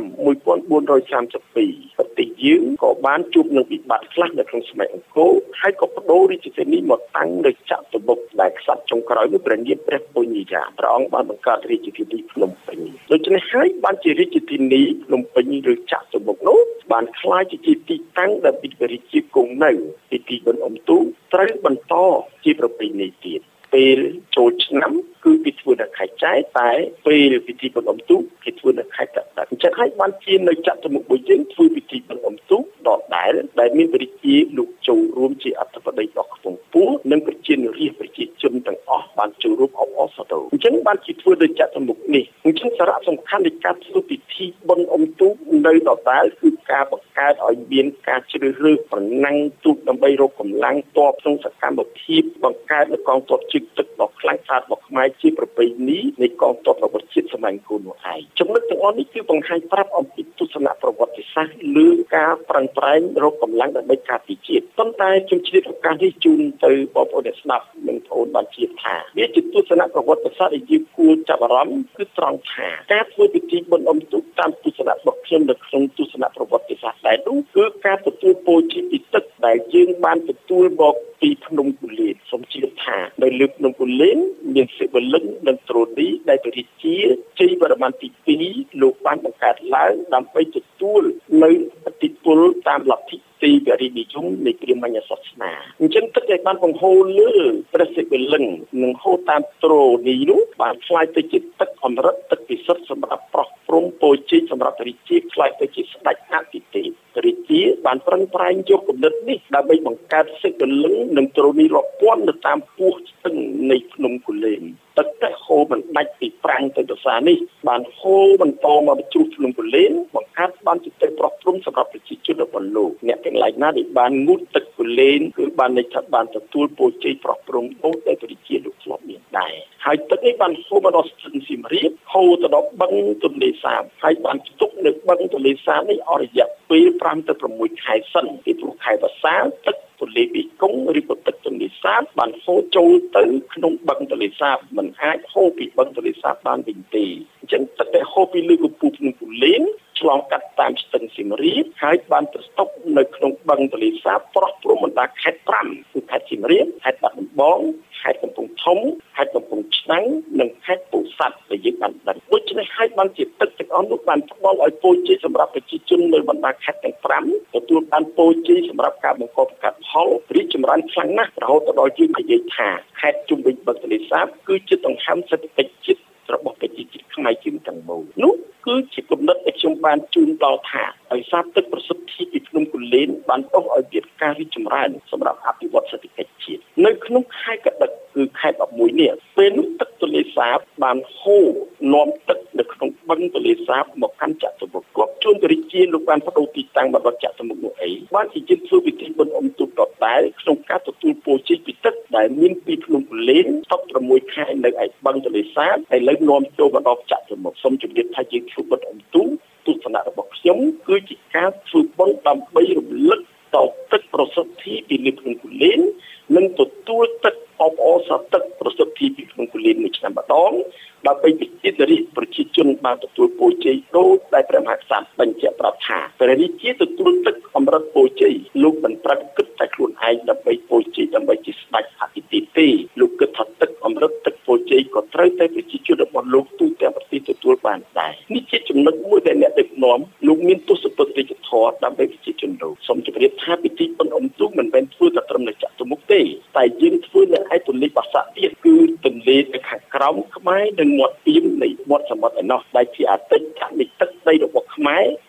1432ប្រទេសយើងក៏បានជួបនឹងវិបត្តិខ្លះនៅក្នុងសម័យអង្គរហើយក៏បដូររាជធានីមកតាំងនៅចតុមុខដែលក្សត្រចុងក្រោយនោះព្រះនាមព្រះពញាយ៉ាព្រះអង្គបានបង្កើតរាជធានីភ្នំពេញដូច្នេះហើយបានជារាជធានីភ្នំពេញឬចតុមុខនោះបានក្លាយជាទីតាំងដែលព្រះរាជាគង់នៅពិធីបុណ្យអុំទូកត្រូវបន្តជាប្រពៃណីទៀតពេលចូលឆ្នាំគឺពីធ្វើនៅខែចែកតែពេលពិធីបុណ្យអុំទូកគេធ្វើនៅខែកក្កដាអញ្ចឹងហើយបានជានៅចតុមុខរបស់យើងធ្វើពិធីបុណ្យអុំទូកដដែលមានព្រះរាជាលោកចូលរួមជាអធិបតីដ៏ខ្ពង់ខ្ពស់និងប្រជារាស្ត្រប្រជាជនទាំងអស់បានចូលរួមអបអរសាទរអញ្ចឹងបានជាធ្វើនៅចតុមុខនេះអញ្ចឹងសារៈសំខាន់នៃការធ្វើពិធីបុណ្យអុំទូកនៅដដែលគឺការបង្កើតឲ្យមានការជ្រើសរើសប្រណាំងទូកដើម្បីរកកម្លាំងទ័ពក្នុងសកម្មភាពបង្កើតនៅកងទ័ពជើងទឹកដ៏ខ្លាំងក្លារបស់ខ្មែរជាប្រពៃណីនៃកងទ័ពរបស់ជាតិសម័យអង្គរនោះឯងចំណុចទាំងអស់នេះគឺបង្ហាញប្រាប់អំពីទស្សនៈប្រវត្តិសាស្ត្រលើការប្រឹងប្រែងរកកម្លាំងដើម្បីការពារជាតិប៉ុន្តែខ្ញុំជ្រាបឱកាសនេះជូនទៅបងប្អូនអ្នកស្ដាប់និងបងប្អូនបានជឿថាវាជាទស្សនៈប្រវត្តិសាស្ត្រដែលយើងគួរចាប់អារម្មណ៍គឺត្រង់ថាការធ្វើពិធីបុណ្យអុំទូកតាមទស្សនៈរបស់ខ្ញុំនៅក្នុងទស្សនៈប្រវត្តិសាស្ត្រដែលនោះគឺការទទួលពរជ័យពីទឹកដែលយើងបានទទួលមកពីភ្នំគូលែនសូមជឿថានៅលើភ្នំគូលែនមានសិវលិង្គនិងទ្រោឌីដែលព្រះរាជាជ័យវរ្ម័នទី2លោកបានបង្កើតឡើងដើម្បីទទួលនៅឥទ្ធិពលតាមលទ្ធិទីវរិយនិយមនៃព្រាហ្មណ៍សាសនាអញ្ចឹងទឹកដែលបានបង្ហូរលើព្រះសិវលិង្គនិងហូរតាមទ្រោឌីនោះបានខ្លាយទៅជាទឹកអមរិតទឹកពិសិដ្ឋសម្រាប់ប្រោះព្រំពរជ័យសម្រាប់ព្រះរាជាខ្លាយទៅជាស្ដេចអតិទេពព្រះរាជាបានប្រឹងប្រែងយកគំនិតនេះដើម្បីបង្កើតសិវលិង្គនិងទ្រោឌីរាប់ពាន់នៅតាមពោះស្ទឹងនៃភ្នំគូលែនទឹកដែលហូរមិនដាច់ពីប្រាំងទៅទសានេះបានហូរបន្តមកជ្រុះភ្នំគូលែនបង្កើតបានជាទឹកប្រោះព្រំសម្រាប់ប្រជាជនរបស់លោកអ្នកទាំងឡាយណាដែលបានងូតទឹកគូលែនគឺបានន័យថាបានទទួលពរជ័យប្រោះព្រំដូចដែលព្រះរាជាលោកធ្លាប់មានដែរហើយទឹកនេះបានហូរមកដល់ស្ទឹងសៀមរាបហូរទៅដល់បឹងទន្លេសាបហើយបានស្តុកនៅបឹងទន្លេសាបនេះអស់រយៈពេល5ទៅ6ខែសិនពីព្រោះខែវស្សាទឹកទន្លេមេគង្គឬក៏ទឹកទន្លេសាបបានហូរចូលទៅក្នុងបឹងទន្លេសាបមិនអាចហូរពីបឹងទន្លេសាបបានវិញទេអញ្ចឹងទឹកដែលហូរពីលើកំពូលភ្នំគូលែនឆ្លងកាត់តាមស្ទឹងសៀមរាបហើយបានទៅស្តុកនៅក្នុងបឹងទន្លេសាបប្រោះព្រំបណ្ដាខេត្ត5គឺខេត្តសៀមរាបខេត្តបាត់ដំបងខេត្តកំពង់ធំខេត្តកំពង់ឆ្នាំងនិងខេត្តពោធិ៍សាត់ដែលយើងបានដឹងដូច្នេះហើយបានជាទឹកទាំងអស់នោះបានផ្ដល់ឲ្យពរជ័យសម្រាប់ប្រជាជននៅបណ្ដាខេត្តទាំង5ទទួលបានពរជ័យសម្រាប់ការបង្កបង្កើតផលរីកចម្រើនខ្លាំងណាស់រហូតដល់យើងនិយាយថាខេត្តជុំវិញបឹងទន្លេសាបគឺជាដង្ហើមសេដ្ឋកិច្ចជាតិរបស់ប្រជាជាតិខ្មែរជាទាំងមូលនោះគឺជាគំនិតដែលខ្ញុំបានជូនដល់ថាដោយសារទឹកប្រសិទ្ធភាពពីភ្នំគូលែនបានអស់ឲ្យមានការរីកចម្រើនសម្រាប់អភិវឌ្ឍសេដ្ឋកិច្ចជាតិនៅក្នុងខែកដឹកគឺខែ11នេះពេលនោះទឹកទន្លេសាបបានហូរនាំទឹកនៅក្នុងបឹងទន្លេសាបមកកាន់ចតុមុខគាត់ជួនព្រះរាជាលោកបានបដូរទីតាំងមកដល់ចតុមុខនោះបានជាជាធ្វើពិធីបុណ្យអុំទូកដដែលក្នុងការទទួលពរជ័យពីទឹកដែលមានពីភ្នំគូលែន16ខែនៅឯបឹងទន្លេសាបហើយលើកនាំចូលមកដល់ចតុមុខសូមជម្រាបថាយើងធ្វើបុណ្យអុំទូកទស្សនៈរបស់ខ្ញុំគឺជាការធ្វើបុណ្យដើម្បីរំលឹកដល់ទឹកប្រសិទ្ធភាពពីលើភ្នំគូលែននិងទទួលទឹកអបអរសាទរប្រសិទ្ធភាពពីភ្នំគូលែនមួយឆ្នាំម្ដងដើម្បីវិជារាជប្រជាជនបានទទួលពរជ័យដូចដែលព្រះមហាក្សត្របញ្ជាក់ប្រាប់ថាព្រះរាជាទទួលទឹកអមរិតពរជ័យលោកមិនប្រឹងគិតតែខ្លួនឯងដើម្បីពរជ័យដើម្បីជាស្ដេចអតិទេពទេលោកគិតថាទឹកអមរិតទឹកពរជ័យក៏ត្រូវតែប្រជាជនរបស់លោកទូទាំងប្រទេសទទួលបានដែរនេះជាចំណុចមួយដែលអ្នកដឹកនាំលោកមានទស្សនវិជ្ជាធម៌ដើម្បីប្រជាជនលោកសូមជម្រាបថាពិធីបុណ្យអុំទូកមិនមែនធ្វើតែត្រឹមនៅចតុមុខទេតែយើងធ្វើនៅឯទន្លេបាសាក់ទៀតគឺទន្លេនៅខាងក្រោមខ្មែរនិងមាត់ពីមនៃមាត់សមុទ្រឯណោះដែលជាអតីតនៃទឹកដីរបស់ខ្មែរឬក៏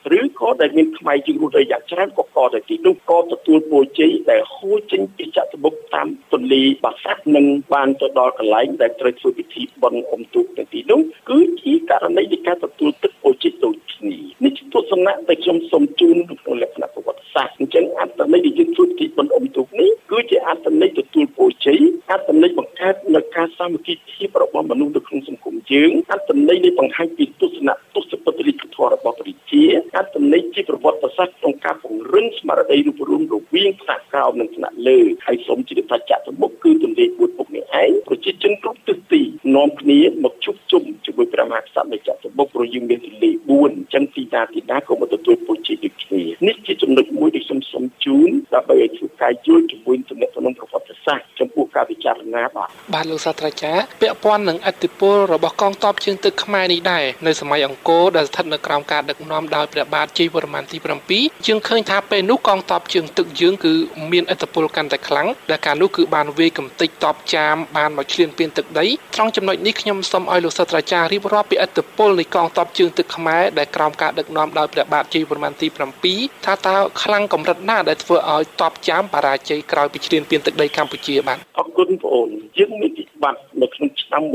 ដែលមានខ្មែរយើងរស់នៅយ៉ាងច្រើនក៏កតែទីនោះក៏ទទួលពរជ័យដែលហូរចេញពីចតុមុខតាមទន្លេបាសាក់និងបានទៅដល់កន្លែងដែលត្រូវធ្វើពិធីបុណ្យអុំទូកទាំងទីនោះគឺជាករណីនៃការទទួលទឹកពរជ័យដូចគ្នានេះជាទស្សនៈដែលខ្ញុំសូមជូនក្នុងលក្ខណៈប្រវត្តិសាស្ត្រអញ្ចឹងអត្ថន័យដែលយើងធ្វើពិធីបុណ្យអុំទូកនេះគឺជាអត្ថន័យទទួលពរជ័យអត្ថន័យបង្កើតនូវការសាមគ្គីភាពរបស់មនុស្សនៅក្នុងសង្គមយើងអត្ថន័យនៃបង្ហាញពីទស្សនៈទស្សនវិជ្ជាធម៌របស់ព្រះរាជាអត្ថន័យជាប្រវត្តិសាស្ត្រក្នុងការពង្រឹងស្មារតីរូបរួមរវាងថ្នាក់ក្រោមនិងថ្នាក់លើហើយសូមជម្រាបថាចតុមុខគឺទន្លេ4ពុកនេះឯងប្រជាជនគ្រប់ទិសទីនាំគ្នាមកជួបជុំជាមួយព្រះមហាក្សត្រនៃចតុមុខព្រោះយើងមានទន្លេ4អញ្ចឹងទីណាក៏មកទទួលពរជ័យដូចគ្នានេះជាចំណុចមួយដែលខ្ញុំសូមជូនដើម្បីឲ្យធ្វើការយល់ជាមួយទំនាក់ទំនងប្រវត្តិសាស្ត្រចំពោះការពិចារណាបាទលោកសាស្ត្រាចារ្យពាក់ព័ន្ធនឹងឥទ្ធិពលរបស់កងទ័ពជើងទឹកខ្មែរនេះដែរនៅសម័យអង្គរដែលស្ថិតនៅក្រោមការដឹកនាំដោយព្រះបាទជ័យវរ្ម័នទី7យើងឃើញថាពេលនោះកងទ័ពជើងទឹកយើងគឺមានឥទ្ធិពលកាន់តែខ្លាំងដែលកាលនោះគឺបានវាយកំទេចទ័ពចាមបានមកឈ្លានពានទឹកដីត្រង់ចំណុចនេះខ្ញុំសូមឲ្យលោកសាស្ត្រាចារ្យរៀបរាប់ពីឥទ្ធិពលនៃកងទ័ពជើងទឹកខ្មែរដែលក្រោមការដឹកនាំដោយព្រះបាទជ័យវរ្ម័នទី7ថាតើខ្លាំងកម្រិតណាដែលធ្វើឲ្យទ័ពចាមបរាជ័យក្រោយពីឈ្លានពានទឹកដីកម្ពុជាបាទអរគុណបងប្អូនយើងមានវិបត្តិនៅក្នុងឆ្នាំ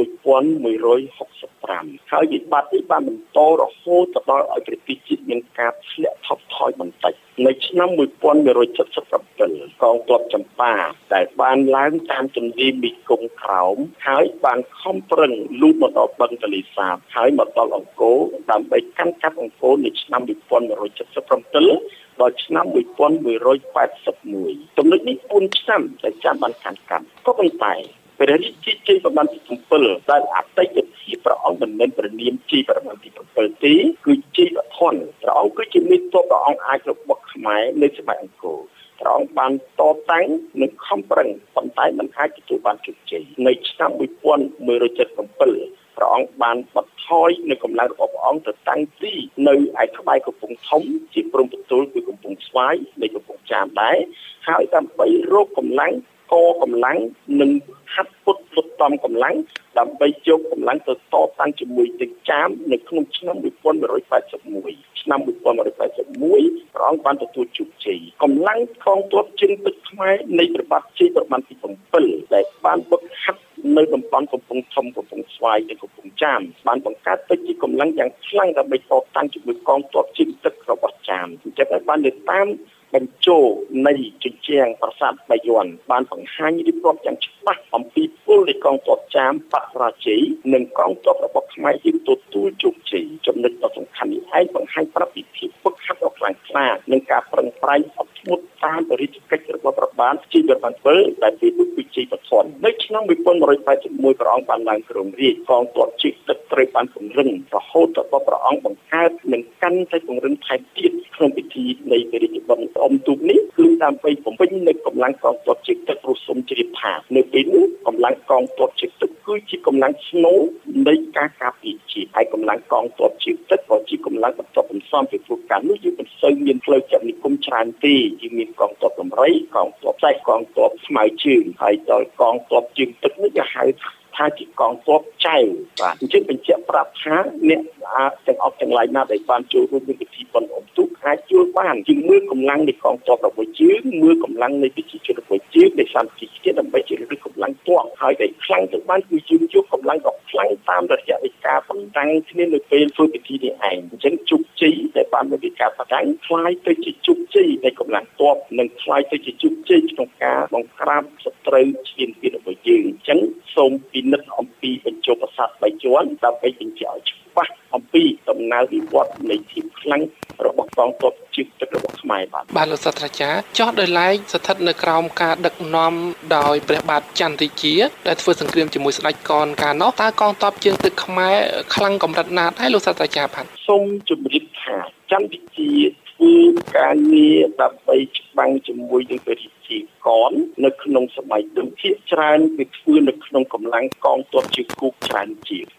1165ហើយវិបត្តិនេះបានបន្តរហូតទៅដល់ឲ្យប្រទេសជាតិមានការធ្លាក់ថប់ថយបន្តិចនៅឆ្នាំ1177កងទ័ពចម្ប៉ាដែលបានឡើងតាមទន្លេមេគង្គក្រោមហើយបានខំប្រឹងលូតមកដល់បឹងទន្លេសាបហើយមកដល់អង្គរដើម្បីកាន់កាប់អង្គរនៅឆ្នាំ1177ដល់ឆ្នាំ1181ចំណុចនេះ4ឆ្នាំដែលចាំបានកាន់កាប់ក៏ប៉ុន្តែព្រះរាជាជ័យវរ្ម័នទី7ដែលអតីតភាពព្រះអង្គមិនមែនព្រះនាមជ័យវរ្ម័នទី7ទេគឺជ័យវធនព្រះអង្គគឺជាមេទ័ពព្រះអង្គអាចរបស់ខ្មែរនៅសម័យអង្គរព្រះអង្គបានតតាំងនិងខំប្រឹងប៉ុន្តែមិនអាចទទួលបានជោគជ័យនៅឆ្នាំ1177ព្រះអង្គបានបន្ថយនៅកម្លាំងរបស់ព្រះអង្គទៅតាំងទីនៅឯក្បែរកំពង់ធំជាព្រំប្រទល់គឺកំពង់ស្វាយនៃកំពង់ចាមដែរហើយដើម្បីរកកម្លាំងកកម្លាំងនិងហាត់ពុតលុតតំកម្លាំងដើម្បីយកកម្លាំងទៅតតាំងជាមួយទឹកចាមនៅក្នុងឆ្នាំ1181ឆ្នាំ1181ព្រះអង្គបានទទួលជោគជ័យកម្លាំងកងទ័ពជើងទឹកខ្មែរនៃព្រះបាទជ័យវរ្ម័នទី7ដែលបានវឹកហាត់នៅតំបន់កំពង់ធំកំពង់ស្វាយនិងកំពង់ចាមបានបង្កើតទៅជាកម្លាំងយ៉ាងខ្លាំងដើម្បីតតាំងជាមួយកងទ័ពជើងទឹករបស់ចាមអញ្ចឹងបានលើតាមបញ្ជោនៃជញ្ជាំងប្រាសាទបាយ័នបានបង្ហាញរៀបរាប់យ៉ាងច្បាស់អំពីពលនៃកងទ័ពចាមបរាជ័យនិងកងទ័ពរបស់ខ្មែរយើងទទួលជោគជ័យចំណុចដ៏សំខាន់នេះឯងបង្ហាញប្រាប់ពីភាពវឹកហាត់ដ៏ខ្លាំងក្លានិងការប្រឹងប្រែងអត់ធ្មត់តាមបរិយាកិច្ចរបស់ព្រះបាទជ័យវរ្ម័ន7ដែលពេលនោះគឺជ័យវធននៅឆ្នាំ1181ព្រះអង្គបានឡើងគ្រងរាជ្យកងទ័ពជើងទឹកត្រូវបានពង្រឹងរហូតដល់ព្រះអង្គបង្កើតនិងកាន់តែពង្រឹងថែមទៀតក្នុងពិធីនៃព្រះរាជបុណ្យអុំទូកនេះគឺដើម្បីបំពេញនៅកម្លាំងកងទ័ពជើងទឹករុសុំជ្រាបថានៅពេលនេះកម្លាំងកងទ័ពជើងទឹកគឺជាកម្លាំងស្នូលនៃការការពារជាតិហើយកម្លាំងកងទ័ពជើងទឹកក៏ជាកម្លាំងបន្ទាប់បន្សំពីព្រោះកាលនោះយើងមិនសូវមានផ្លូវចាប់និគមច្រើនទេយើងមានកងទ័ពដំរីកងទ័ពខ្សែកងទ័ពស្មៅជើងហើយដល់កងទ័ពជើងទឹកនេះគេហៅថាជាកងទ័ពចៅបាទអញ្ចឹងបញ្ជាក់ប្រាប់ថាអ្នកទាំងអស់ទាំងឡាយណាដែលបានចូលរួមក្នុងពិធីបុណ្យអុំទូកអាចជួយបានជាងមើលកម្លាំងនៃកងទ័ពរបស់យើងមើលកម្លាំងនៃប្រជាជនរបស់យើងដែលសន្តិជាតិដើម្បីជ្រើសរើសកម្លាំងទ័ពហើយដែលខ្លាំងទៅបានគឺយើងយកកម្លាំងដ៏ខ្លាំងតាមរយៈនៃការបណ្ដាំងគ្នានៅពេលធ្វើពិធីនេះឯងអញ្ចឹងជោគជ័យដែលបានមានពីការបណ្ដាំងខ្លាយទៅជាជោគជ័យនៃកម្លាំងទ័ពនិងខ្លាយទៅជាជោគជ័យក្នុងការបង្ក្រាបសត្រូវឈានពានរបស់យើងអញ្ចឹងសូមពិនិត្យអំពីបញ្ចុះប្រាសាទបាយ័នដើម្បីបញ្ជាក់ឲ្យច្បាស់អំពីដំណើរវិវត្តនៃភាពខ្លាំងរបស់កងទ័ពជើងទឹករបស់ខ្មែរបាទលោកសាស្ត្រាចារ្យចោះដោយឡែកស្ថិតនៅក្រោមការដឹកនាំដោយព្រះបាទចន្ទរាជាដែលធ្វើសង្គ្រាមជាមួយស្ដេចកនកាលនោះតើកងទ័ពជើងទឹកខ្មែរខ្លាំងកម្រិតណាដែរលោកសាស្ត្រាចារ្យបាទសូមជម្រាបថាចន្ទរាជាធ្វើការងារដើម្បីច្បាំងជាមួយនឹងព្រះរាជាកននៅក្នុងសម័យនោះភាគច្រើនវាធ្វើនៅក្នុងកម្លាំងកងទ័ពជើងគោកច្រើនជាងនៅព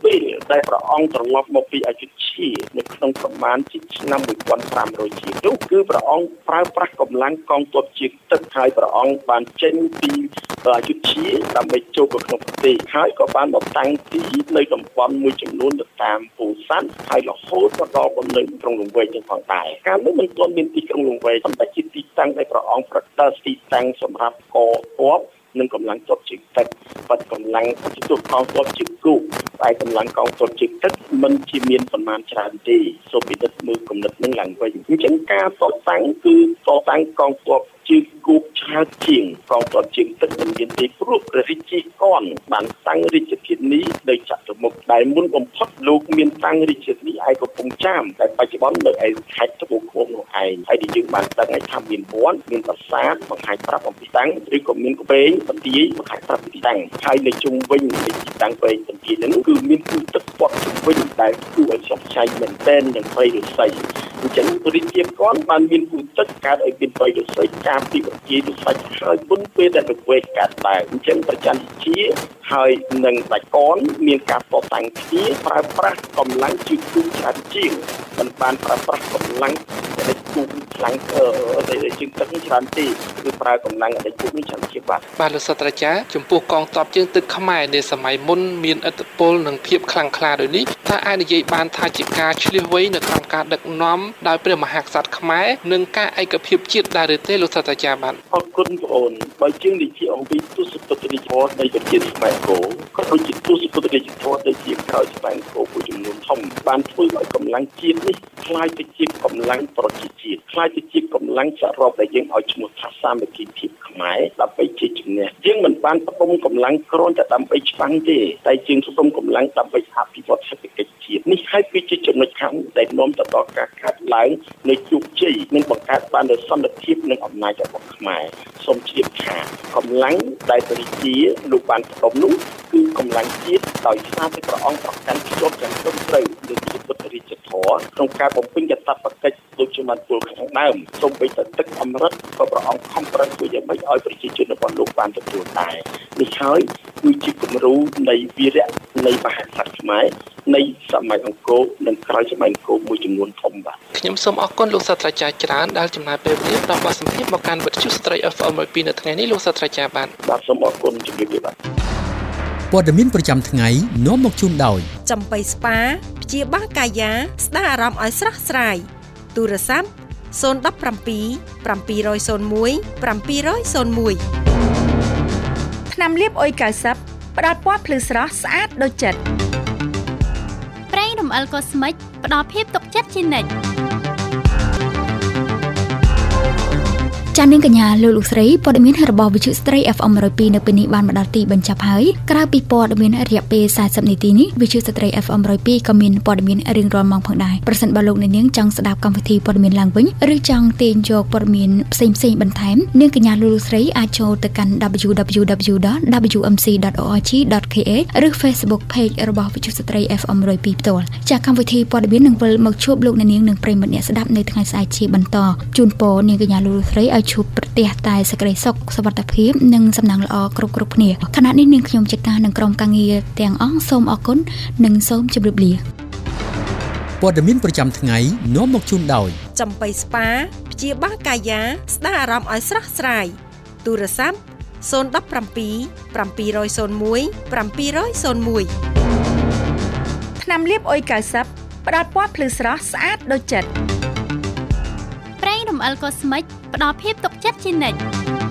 ពេលដែលព្រះអង្គត្រឡប់មកពីអយុធ្យានៅក្នុងប្រមាណជាឆ្នាំ1500ជាងនោះគឺព្រះអង្គប្រើប្រាស់កម្លាំងកងទ័ពជើងទឹកហើយព្រះអង្គបានចេញពីអយុធ្យាដើម្បីចូលទៅក្នុងប្រទេសហើយក៏បានមកតាំងទីនៅតំបន់មួយចំនួនទៅតាមពូសាន់ហើយរហូតដល់បំណិលក្រុងលង្វែកទាំងផងដែរកាលនោះមិនទាន់មានទីក្រុងលង្វែកប៉ុន្តែជាទីតាំងដែលព្រះអង្គប្រកាសទីតាំងសម្រាប់កងទ័ពនិងកម្លាំងទ័ពជើងទឹកបាត់កម្លាំងជួបកងទ័ពជើងគោកតែកម្លាំងកងទ័ពជើងទឹកមិនជាមានប្រមាណច្រើនទេសូមពិនិត្យមើលគំនិតនឹងឡើងវិញអញ្ចឹងការតតាំងគឺតតាំងកងទ័ពជើងគោកច្រើនជាងកងទ័ពជើងទឹកមិនមានទេព្រោះព្រះរាជាកនបានតាំងរាជធានីដោយចតុមុខដែលមុនបំផុតលោកមានតាំងរាជធានីឯកំពង់ចាមតែបច្ចុប្បន្ននៅឯខេត្តត្បូងឃ្មុំនោះឯងហើយដែលយើងបានដឹងថាមានវត្តមានប្រាសាទបង្ហាញប្រាប់អំពីតាំងឬក៏មានក្បេងបន្ទាយបង្ហាញប្រាប់ពីតាំងហើយនៅជុំវិញនៃទីតាំងក្បេងបន្ទាយនោះគឺមានទូទឹកព័ទ្ធជុំវិញដែលគួរឲ្យសង្ស័យមែនទែននឹងព្រៃឫស្សីអញ្ចឹងព្រះរាជាកនបានមានទូទឹកកើតឲ្យមានព្រៃឫស្សីការពីបន្ទាយទៅសាច់ហើយមុនពេលដែលទៅវេកកើតឡើងអញ្ចឹងប្រជាជាហើយនឹងដាច់កនមានការតតាំងគ្នាប្រើប្រាស់កម្លាំងជើងគូច្រើនជាងមិនបានប្រើប្រាស់កម្លាំងដែលគូខ្លាំងដែលជើងទឹកច្រើនទេគឺប្រើកម្លាំងដែលគូនេះច្រើនជាងបាទលោកសាស្ត្រាចារ្យចំពោះកងទ័ពជើងទឹកខ្មែរនៅសម័យមុនមានឥទ្ធិពលនិងភាពខ្លាំងក្លាដូចនេះថាអាចនិយាយបានថាជាការឆ្លៀសវៃនៅក្នុងការដឹកនាំដោយព្រះមហាក្សត្រខ្មែរនិងការឯកភាពជាតិដែរឬទេលោកសាស្ត្រាចារ្យបាទអរគុណបងអូនបើជាងនិយាយអំពីទស្សនវិជ្ជានៃប្រជាខ្មែរក៏ដូចជាទស្សនវិជ្ជាដូចជាក្រោយស្វែងគោមួយចំនួនធំបានធ្វើឲ្យកម្លាំងជាតិនេះខ្លាយទៅជាកម្លាំងប្រជាជាតិខ្លាយទៅជាកម្លាំងសរុបដែលយើងឲ្យឈ្មោះថាសាមគ្គីភាពខ្មែរដើម្បីជាជំនះយើងមិនបានផ្ដុំកម្លាំងគ្រាន់តែដើម្បីច្បាំងទេតែយើងផ្ដុំកម្លាំងដើម្បីអភិវឌ្ឍសេដ្ឋកិច្ចជាតិនេះហើយគឺជាចំណុចខាងដែលនាំទៅដល់ការកាត់ឡើងនៃជោគជ័យនិងបង្កើតបាននូវសន្តិភាពនិងអំណាចរបស់ខ្មែរសូមជម្រាបថាកម្លាំងដែលប្រជាជាលោកបានផ្ដុំនោះគឺកម្លាំងជាតិដោយសារតែព្រះអង្គប្រកាន់ខ្ជាប់យ៉ាងត្រឹមត្រូវលើពុទ្ធរាជធម៌ក្នុងការបំពេញកាតព្វកិច្ចដូចជាបានពលខាងដើមសូម្បីតែទឹកអមរិតក៏ព្រះអង្គខំប្រឹងធ្វើយ៉ាងម៉េចឲ្យប្រជាជនរបស់លោកបានទទួលដែរនេះហើយគឺជាគំរូនៃវីរៈនៃមហាក្សត្រខ្មែរនៃសម័យអង្គរនិងក្រោយសម័យអង្គរមួយចំនួនធំបាទខ្ញុំសូមអរគុណលោកសាស្ត្រាចារ្យច្រើនដែលចំណាយពេលវេលាដល់បទសម្ភាសន៍មកកាន់វិទ្យុស្ត្រី FM 102នៅថ្ងៃនេះលោកសាស្ត្រាចារ្យបាទសូមអរគុណជម្រាបលាបាទព័ត៌មានប្រចាំថ្ងៃនាំមកជូនដោយចំបៃស្ប៉ាព្យាបាលកាយាស្ដារអារម្មណ៍ឲ្យស្រស់ស្រាយទូរស័ព្ទ017 701 701ថ្នាំលាបអុយ90ផ្ដល់ពណ៌ភ្លឺស្រស់ស្អាតដូចចិត្តប្រេងរំអិលកូស្មិចផ្ដល់ភាពទុកចិត្តជានិច្ចចា៎នាងកញ្ញាលោកស្រីព័ត៌មានរបស់វិទ្យុស្ត្រី FM 102នៅពេលនេះបានមកដល់ទីបញ្ចប់ហើយក្រៅពីព័ត៌មានរយៈពេល40នាទីនេះវិទ្យុស្ត្រី FM 102ក៏មានព័ត៌មានរៀងរាល់ម៉ោងផងដែរប្រសិនបើលោកអ្នកនាងចង់ស្ដាប់កម្មវិធីព័ត៌មានឡើងវិញឬចង់ទាញយកព័ត៌មានផ្សេងៗបន្ថែមនាងកញ្ញាលោកស្រីអាចចូលទៅកាន់ www.wmc.org.kh ឬ Facebook Page របស់វិទ្យុស្ត្រី FM 102ផ្ទាល់ចា៎កម្មវិធីព័ត៌មាននឹងវិលមកជួបលោកអ្នកនាងនិងប្រិយមិត្តអ្នកស្ដាប់នៅថ្ងៃស្អែកជាបន្តជូនពរនាងកញ្ញាលោកស្រីជួបប្រទេសតែសេចក្តីសុខសុវត្ថិភាពនិងសំណាងល្អគ្រប់គ្នាខណៈនេះនាងខ្ញុំចិត្តការនិងក្រុមការងារទាំងអស់សូមអរគុណនិងសូមជម្រាបលាព័ត៌មានប្រចាំថ្ងៃនាំមកជូនដោយចំបៃស្ប៉ាព្យាបាលកាយាស្ដារអារម្មណ៍ឲ្យស្រស់ស្រាយទូរស័ព្ទ017 701 701ថ្នាំលាបអុយ90ផ្ដល់ពណ៌ភ្លឺស្រស់ស្អាតដូចចិត្តប្រេងរំអិលកូស្មិចផ្ដល់ភាពទុកចិត្តជានិច្ច